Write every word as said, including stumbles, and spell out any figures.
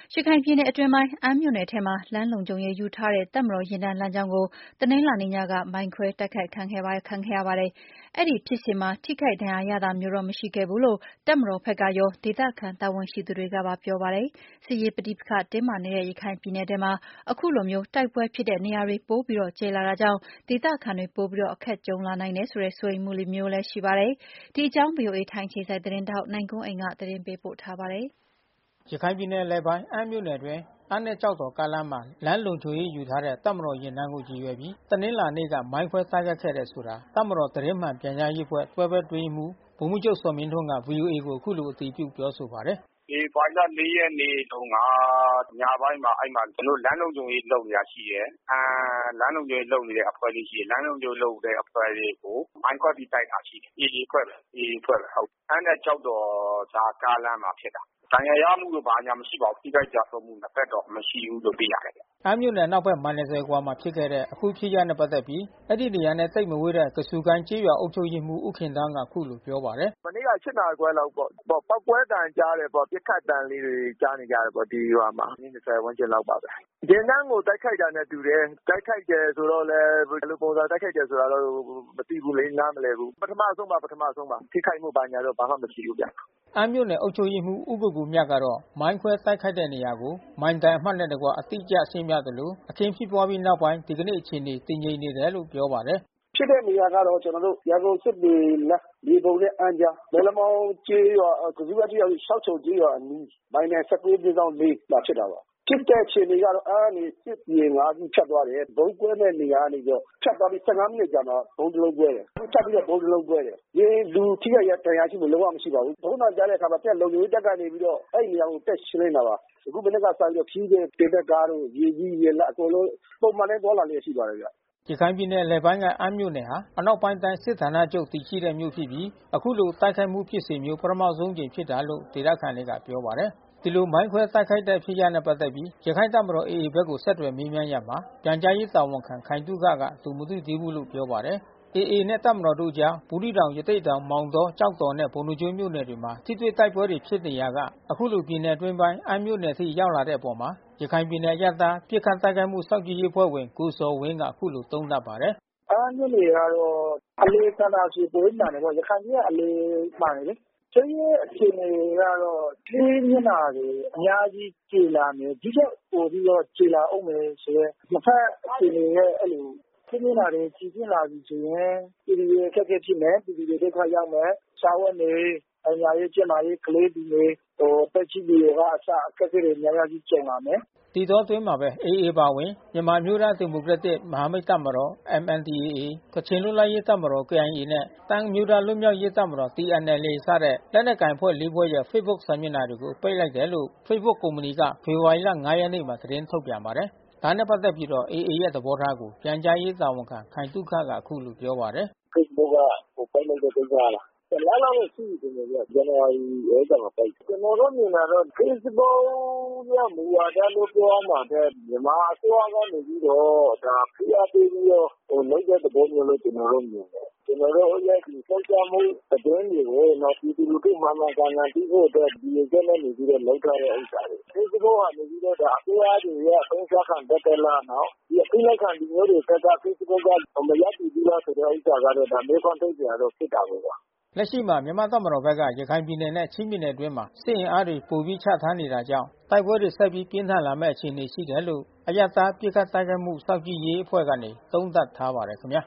ရခိုင်ပြည်နယ်အတွင်းပိုင်း အမ်းမြို့နယ်ထဲမှာ လမ်းလုံခြုံရေးယူထားတဲ့ တပ်မတော်ယာဉ်တန်းလမ်းကြောင်းကို တနင်္လာနေ့ညက မိုင်းခွဲတိုက်ခိုက်ခံခဲ့ရပါတယ်။ အဲဒီဖြစ်စဉ်မှာ ထိခိုက်ဒဏ်ရာရတာမျိုးတော့မရှိခဲ့ဘူးလို့ တပ်မတော်ဘက်ကရော ဒေသခံတာဝန်ရှိသူတွေကပါပြောပါတယ်။ စစ်ရေးပဋိပက္ခတင်းမာနေတဲ့ ရခိုင်ပြည်နယ်ထဲမှာ အခုလိုမျိုးတိုက်ပွဲဖြစ်တဲ့နေရာတွေပိုပြီးကျယ်လာတာကြောင့် ဒေသခံတွေပိုပြီးအခက်ကြုံလာနိုင်တယ်ဆိုတဲ့ စိုးရိမ်မှုမျိုးလည်းရှိပါတယ်။ ဒီအကြောင်း ဗွီအိုအေထိုင်းအခြေစိုက်သတင်းထောက်နိုင်ကွန်းအိန်ကနေသတင်းပေးပို့ထားပါတယ်။ ရခိုင်ပြည်နယ်အလယ်ပိုင်း အမ်းမြို့နယ်အတွင်း အမ်းနဲ့ကျောက်တော်ကားလမ်းမှာ လမ်းလုံခြုံရေးယူထားတဲ့ တပ်မတော်ယာဉ်တန်းကိုရည်ရွယ်ပြီး တနင်္လာနေ့က မိုင်းခွဲတိုက်ခိုက်ခဲ့တယ်ဆိုတာ တပ်မတော်သတင်းမှန်ပြန်ကြားရေးအဖွဲ့ တွဲဘက်အတွင်းရေးမှူး ဗိုလ်မှူးချုပ်ဇော်မင်းထွန်းက ဗွီအိုအေကိုအခုလိုအတည်ပြုပြောဆိုပါတယ်။ "ဖေဖေါ်ဝါရီလ ၄ ရက်နေ့တုန်းက ညပိုင်းမှာအဲဒီမှာကျွန်တော်တို့လမ်းလုံခြုံရေးလုပ်နေတာရှိတယ်။ အမ်းလမ်းလုံခြုံရေးလုပ်နေတဲ့အဖွဲ့တွေရှိတယ်။ လမ်းလုံခြုံရေးလုပ်တဲ့အဖွဲ့တွေကို မိုင်းခွဲပြီးတိုက်တာရှိတယ်။ အေအေအဖွဲ့။ အေအေအဖွဲ့ဟုတ်။ အမ်းနဲ့ကျောက်တော်ကြားကားလမ်းမှာဖြစ်တာ။ ဒဏ်ရာရမှုတို့ဘာညာမရှိပါဘူး။ ထိခိုက်ကျဆုံးမှုနှစ်ဖက်တော့မရှိဘူးလို့သိရတယ်။" အမ်းမြို့နယ်အနောက်ဘက်မိုင် ၂၀ အကွာမှာဖြစ်ခဲ့တဲ့ အခုဖြစ်ရပ်နဲ့ပက်သက်ပြီး အဲဒီနေရာနဲ့သိပ်မဝေးတဲ့ ကဇူကိုင်းကျေးရွာအုပ်ချုပ်ရေးမှူး ဦးခင်သောင်းကအခုလိုပြောပါတယ်။ "မနေ့က ၈ နာရီခွဲလောက်ပေါ့။ ပေါက်ကွဲသံကြားတယ်ပေါ့။ ပစ်ခတ်သံလေးတွေကြားနေရတယ်ပေါ့။ ဒီရွာမှာမိနစ် ၂၀ ဝန်းကျင်လောက်ပါပဲ။ ယာဉ်တန်းကိုတိုက်ခိုက်တာနဲ့တူတယ်။ တိုက်ခိုက်တယ်ဆိုတော့လည်း ဘယ်လိုပုံစံတိုက်ခိုက်တယ်ဆိုတာတော့မသိဘူးလေ။ နားမလည်ဘူး။ ပထမဆုံးပါ။ ပထမဆုံးပါ။ ထိခိုက်မှုဘာညာတော့ဘာမှမရှိဘူးဗျ။ " အမ်းမြို့နယ်အုပ်ချုပ်ရေးမှူး ဦးကိုကိုမြတ်ကတော့ မိုင်းခွဲတိုက်ခိုက်တဲ့နေရာကို မိုင်တိုင်အမှတ်နဲ့တကွ အတိအကျရှင်းပြသလို အခင်းဖြစ်ပွားပြီးနောက်ပိုင်း ဒီကနေ့အခြေအနေတည်ငြိမ်နေတယ်လို့ပြောပါတယ်။ "ဖြစ်တဲ့နေရာကတော့ကျွန်တော်တို့ ရန်ကုန်စစ်တွေလမ်း မြေပုံနဲ့အမ်းကြား မက်လမောင်းကျေးရွာ ကဇူးကိုင်းကျေးရွာ ရှောက်ခြုံကျေးရွာအနီး မိုင်တိုင် ၁၉/၄ မှာဖြစ်တာပါ။ ဖြစ်တဲ့အခြေအနေကတော့ အမ်းကနေစစ်ယာဉ် ၅ စီးဖြတ်သွားတယ်။ ဗုံးကွဲတဲ့နေရာကနေပြီးတော့ဖြတ်သွားပြီး ၁၅ မိနစ်အကြာမှာဗုံးတလုံးကွဲတယ်။ အခုထပ်ပြီးတော့ဗုံးတလုံးကွဲတယ်။ ယာဉ်လူထိခိုက်ဒဏ်ရာရမှုလုံးဝမရှိပါဘူး။ ဗုံးသံကြားတဲ့အခါမှာတပ်လုံခြုံရေးတပ်ကနေပြီးတော့ အဲဒီနေရာကိုတက်ရှင်းလင်းတာပါ။ အခုမနက်ကစပြီးတော့ခရီးသည်တင်တဲ့ကားတို့ ယာဉ်ကြီးယာဉ်လတ်အကုန်လုံးပုံမှန်အတိုင်းသွားလာလျက်ရှိပါတယ်ဗျ။ " ရခိုင်ပြည်နယ်အလယ်ပိုင်းကအမ်းမြို့နယ်ဟာ အနောက်ပိုင်းတိုင်းစစ်ဌာနချုပ်တည်ရှိတဲ့မြို့ဖြစ်ပြီး အခုလိုတိုက်ခိုက်မှုဖြစ်စဉ်မျိုး ပထမဆုံးအကြိမ်ဖြစ်တာလို့ ဒေသခံတွေကပြောပါတယ်။ ဒီလိုမိုင်းခွဲတိုက်ခိုက်တဲ့ဖြစ်ရပ်နဲ့ပက်သက်ပြီး ရခိုင့်တပ်မတော် အေအေ ဘက်ကိုဆက်သွယ်မေးမြန်းရာမှာ ပြန်ကြားရေးတာဝန်ခံခိုင်သုခက သူမသိသေးဘူးလို့ပြောပါတယ်။ အေအေနဲ့တပ်မတော်တို့အကြား ဘူးသီးတောင် ရသေ့တောင် မောင်တော ကျောက်တော်နဲ့ပုဏ္ဏားကျွန်းမြို့နယ်တွေမှာ ထိတွေ့တိုက်ပွဲတွေဖြစ်နေရာက အခုလိုပြည်နယ်အတွင်းပိုင်း အမ်းမြို့နယ်အထိရောက်လာတဲ့အပေါ် ရခိုင်ပြည်နယ်အရပ်သားပစ်ခတ်တိုက်ခိုက်မှုစောင့်ကြည့်ရေးအဖွဲ့ဝင် ကိုဇော်ဝင်းကအခုလိုသုံးသပ်ပါတယ်။ "အမ်းမြို့နယ်ကတော့ အလယ်ဆန်တာဆီပိုမှန်တယ်ပေါ့။ ရခိုင်ပြည်ကအလယ်မှန်တယ်လေ။ စစ်ရေးအခြေအနေကတော့ စစ်မျက်နှာတွေအများကြီးကျယ်လာမယ်။ ဒီထက်ပိုပြီးတော့ကျယ်လာဦးမယ်ဆိုတဲ့ နှစ်ဖက်အခြေအနေရဲ့အဲဒီလိုစစ်မျက်နှာတွေကျယ်ပြန့်လာပြီဆိုရင် ပြည်သူတွေအခက်ခဲဖြစ်မယ်။ ပြည်သူတွေဒုက္ခရောက်မယ်။ စားဝတ်နေရေး ပညာရေးကျန်းမာရေးကလေးသူငယ် အသက်ကြီးသူတွေကအစအခက်ခဲတွေများများကြီးကြုံလာမယ်။ " ဒီအတောအတွင်းမှာပဲ အေအေအပါဝင် မြန်မာအမျိုးသားဒီမိုကရက်တစ်မဟာမိတ်တပ်မတော် အမ်အန်ဒီအေအေ ကချင်လွတ်လပ်ရေးတပ်မတော် ကေအိုင်အေနဲ့ တအာင်းအမျိုးသားလွတ်မြောက်ရေးတပ်မတော် တီအန်အယ်လ်အေ စတဲ့လက်နက်ကိုင်အဖွဲ့ လေး ဖွဲ့ရဲ့ Facebook စာမျက်နှာတွေကို ပိတ်လိုက်တယ်လို့ Facebook ကုမ္ပဏီက ဖေဖော်ဝါရီ ၅ ရက်နေ့မှာ သတင်းထုတ်ပြန်ပါတယ်။ ဒါနဲ့ပတ်သက်ပြီး အေအေရဲ့သဘောထားကို ပြန်ကြားရေးတာဝန်ခံခိုင်သုခကအခုလိုပြောပါတယ်။ "Facebookကပိတ်လိုက်တဲ့ကိစ္စက တလလောက်တော့ရှိပြီထင်တယ်ဗျ။ ဇန်နဝါရီလမှာပိတ်တယ်။ ကျွန်တော်တို့မြင်တာတော့ Facebook ရဲ့မူဝါဒလို့ပြောရမှာထက် မြန်မာအစိုးရကနေပြီးတော့ဖိအားပေးပြီးတော့လုပ်တဲ့သဘောမျိုးလို့ကျွန်တော်တို့မြင်တယ်။ ကျွန်တော်တို့ရဲ့လှုပ်ရှားမှုသတင်းတွေကို ပြည်သူလူထုမှန်မှန်ကန်ကန်သိဖို့အတွက် ရည်ရွယ်ချက်နဲ့နေပြီးတော့လုပ်ထားတဲ့ဥစ္စာတွေ။ Facebook ကနေပြီးတော့အစိုးရတွေရဲ့အသုံးချခံသက်သက်လားနော်။ ဒီအဖိနှိပ်ခံလူမျိုးတွေဘက်က Facebook ကမရပ်တည်ဘူးလားဆိုတဲ့ဥစ္စာကတော့မေးခွန်းထုတ်စရာဖြစ်တာပေါ့ဗျာ။ " လက်ရှိမှာမြန်မာ့တပ်မတော်ဘက်က ရခိုင်ပြည်နယ်နဲ့ချင်းပြည်နယ်အတွင်းမှာ စစ်အင်အားတွေပိုပြီးချထားနေတာကြောင့် တိုက်ပွဲတွေဆက်ပြီးပြင်းထန်လာမယ့်အခြေအနေရှိတယ်လို့ အရပ်သားပစ်ခတ်တိုက်ခိုက်မှုစောင့်ကြည့်ရေးအဖွဲ့ကနေသုံးသပ်ထားပါတယ်ခင်ဗျာ